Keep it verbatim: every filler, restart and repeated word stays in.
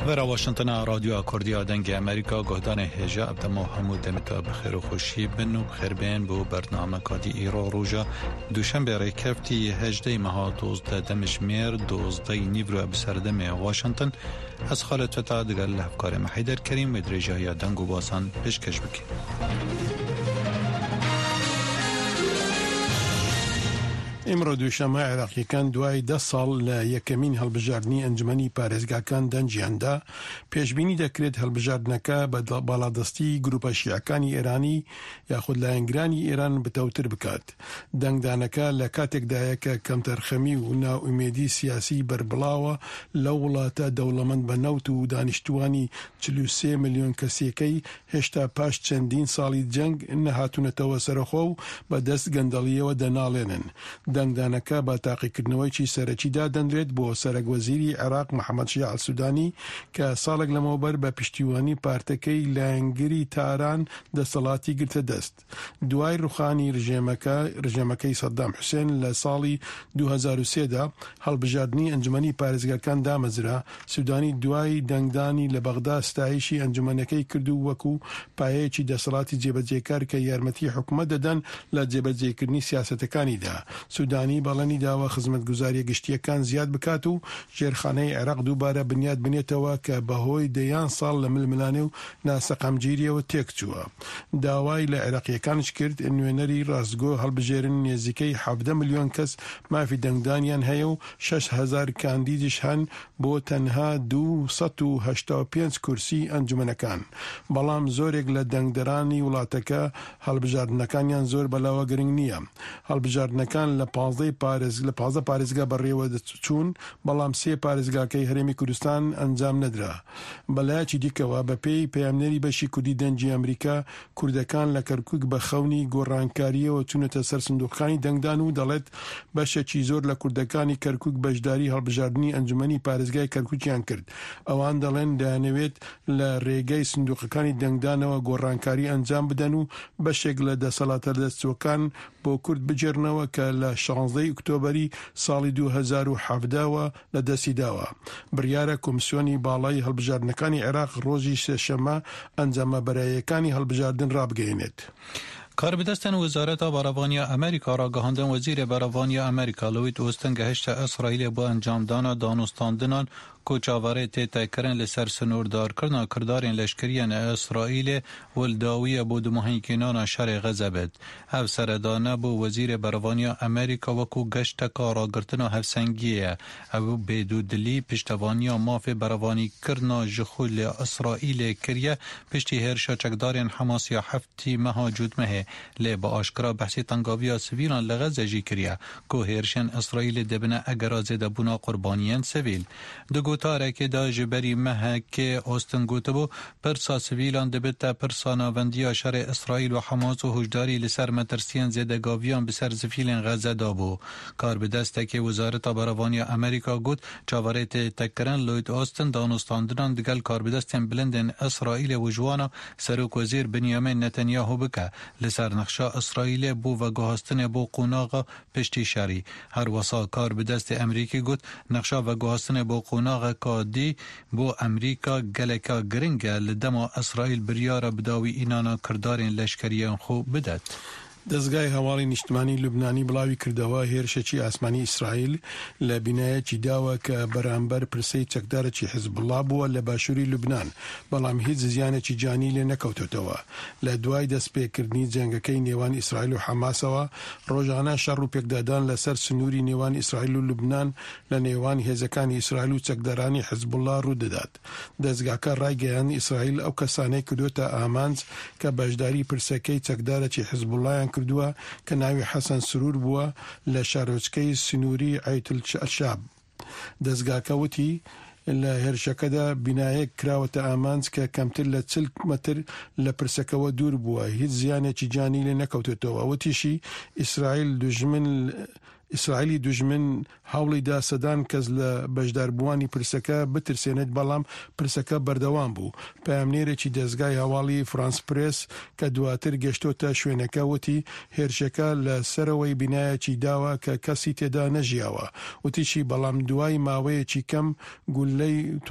ورا واشنطن رادیو کردی دنگ امریکا گهدان هجا ابدما همو دمتا بخیر و خوشی بنو بخیر بین بو برنامه کادی ایرا روژا دوشنبه ریکفتی هجده مها دوزده دمشمیر دوزده نیورو بسردم واشنطن از خالد فتا دگر لحفکار محیدر کریم و درجه های دنگ و باسان پیشکش بکیم. امرو دوشەمە عێراقیەکان دوای دە ساڵ لە یەکەمین هەڵبژاردننی ئەنجومەنی پارێزگاکان دەنجیاندا پێشبینی دەکرێت هەڵبژاردنەکە بە باڵادەستی گروپە شیعەکانی ئێرانی یاخود لایەنگرانی ئێران بتەوتر بکات. دەنگدانەکە لە کاتێکدایە کە کەمتەرخەمی و ناوئومێدی سیاسی بەربڵاوە لەو وڵاتە دەوڵەمەند بە نەوت و دانیشتوانی چل و سێ ملیۆن کەسێکەی هێشتا پاش چەندین ساڵی جەنگ نەهاتوونەتەوە سەرخۆ و بە دەست گەندەڵیەوە دەناڵێنن. دەنگدانەکە بە تاقیکردنەوەیکی سەرەکیدا دەنرێت بۆ سەرۆکوەزیری عێراق محەممەد شیع ئەلسوودانی کە ساڵێک لەمەوبەر بە پشتیوانی پارتەکەی لایەنگری تاران دەسەڵاتی گرتە دەست. دوای ڕوخانی ڕژێمەکەی سەدام حوسێن لە ساڵی دوو هەزار و سێ دا هەڵبژاردننی ئەنجومەنی پارێزگاکان دامەزرا، سوودانی دوای دەنگدانی لە بەغدا ستایشی ئەنجومەنەکەی کردو وەکو پایەیەکی دەسەڵاتی جێبەجێکار کە یارمەتی حکومەت دەدەن لە جێبەجێکردنی سیاسەتەکانیدا. سوودانی بەڵێنی داوە خزمەتگوزاریە گشتیەکان زیاد بکات و ژێرخانەی عێراق دووبارە بنیاد بنێتەوە کە بەهۆی دەیان ساڵ لە ململانێ و ناسەقامگیریەوە تێکچووە. داوای لە عێراقیەکانش کرد نوێنەری ڕاستگۆ هەڵبژێرن نێزیکەی حەڤدە ملیۆن کەس مافی دەنگدانیان هەیە و شەش هەزار کاندیدیش هەن بۆ تەنها دوو سەد و هەشتا و پێنج کورسی ئەنجومەنەکان. بەڵام زۆرێک لە دەنگدەرانی وڵاتەکە هەڵبژاردنەکانیان زۆر بەلاوە گرنگ نییە. هەڵبژاردنەکان لە پازدەی پارێز لە پازدە پارێزگا بەڕێوە دەچوون، بەڵام سێ پارێزگاکەی هەرێمی کوردستان ئەنجام نەدرا. بەلایەکی دیکەوە بە پێی پەیامنەری بەشی کوردی دەنجی ئەمریکا، کوردەکان لە کەرکووک بە خەونی گۆڕانکاریەوە چوونەتە سەر سندوقخانی دەنگدان و دەڵێت بەشێکی زۆر لە کوردەکانی کەرکووک بەشداری هەڵبژاردننی ئەنجومەنی پارێزگای کەرکووکیان کرد. ئەوان دەڵێن دەیانەوێت لە ڕێگەی سندوقەکانی دەنگدانەوە گۆڕانکاری ئەنجام بدەن و بەشێک لە دەسەڵاتە دەستچۆکان بۆ کورد بجێرنەوە کە لە شانزدەی ئۆکتۆبەری ساڵی دوو هەزار و حەڤدەوە لە دەستی داوە. بڕیارە کۆمیسیۆنی باڵای هەڵبژاردنەکانی عێراق ڕۆژی سێشەمە ئەنجامە بەرایەکانی هەڵبژاردن ڕابگەیەنێت. کاربدستن وزارت باروانیا امریکا را گهاندن وزیر باروانیا امریکا لوید اوستن گهشت اسرائیل با انجام دانا دانستاندنان کوچاوره تیتا کرن لسر سنوردار کرنا کردارین لشکریان اسرائیل ولداوی بود مهینکنان شر غزه بد. هف سردانه بو وزیر باروانیا امریکا وکو گشت کارا گرتنا هفسنگیه او بدودلی پشتوانیا ماف باروانی کرنا جخول اسرائیل کریه پشتی هرشا چکدارین حماس یا هفتی مها جود مه لی با آشکرا بحثی تنگاوی سویلان لغزه جی کریه که هرشن اسرائیل دبنه اگر زده بنا قربانیان سویل. دو گوتاره که دا جبری مه که اوستن گوتبو پرسا سویلان دبتا پرسا ناوندی شر اسرائیل و حماس و هجداری لسر مترسیان زده گاویان بسر زفیلین غزه دابو. کار به دسته که وزارت باروانی امریکا گوت چاورت تکرن لوید اوستن دانستاندنان دگل کار به دستن بلندن اسرائیل و جوانا سروک وزیر بنیامین نتانیاهو بکه لسر نقشا اسرائیل بو و گوهستن بو قوناغ پشتی شری. هر وسا کار به دست امریکی گوت نقشا و گوهستن بو قوناغ کادی بو امریکا گلکا گرنگه لدما اسرائیل بریار بداوی اینانا کردارین لشکریان خوب بدد. دەستگای هەواڵی نیشتمانی لوبنانی بڵاوی کردەوە هێرشێکی ئاسمانی ئیسرائیل لە بینایەکی داوە کە بەرامبەر پرسەی چەکدارێکی حیزبڵڵا بووە لە باشووری لوبنان، بەڵام هیچ زیانێکی جانی لێ نەکەوتێتەوە. لە دوای دەستپێکردنی جەنگەکەی نێوان ئیسرائیل و حەماسەوە ڕۆژانە شەڕ و پێکدادان لەسەر سنووری نێوان ئیسرائیل و لوبنان لە نێوان هێزەکانی ئیسرائیل و چەکدارانی حیزبڵڵا ڕوودەدات. دەستگاکە ڕایگەیاند ئیسرائیل ئەو کەسانەی کردوتە ئامانج کە بەشداری پرسەکەی چەکدارێکی حیزبڵڵایان کردووە کە ناوی حەسەن سرور بووە لە شارۆچکەی سنووری عەیت الشاب. دەستگاکە وتی لە هێرشەکەدا بینایەک کراوەتە ئامانج کە کەمتر لە چل مەتر لە پرسەکەوە دوور بووە، هیچ زیانێکی جانی لێ نەکەوتێتەوە. وتیشی ئیسرائیل دوژمن ئیسرائیلی دوژمن هەوڵی دا سەدان کەس لە بەشداربووانی پرسەکە بترسێنێت، بەڵام پرسەکە بەردەوام بوو. پەیامنێرێکی دەستگای هەواڵی فرانس پرێس کە دواتر گەشتۆتە شوێنەکە وتی هێرشەکە لە سەرەوەی بینایەکی داوە کە کەسی تێدا نەژیاوە. وتیشی بەڵام دوای ماوەیەکی کەم گولەی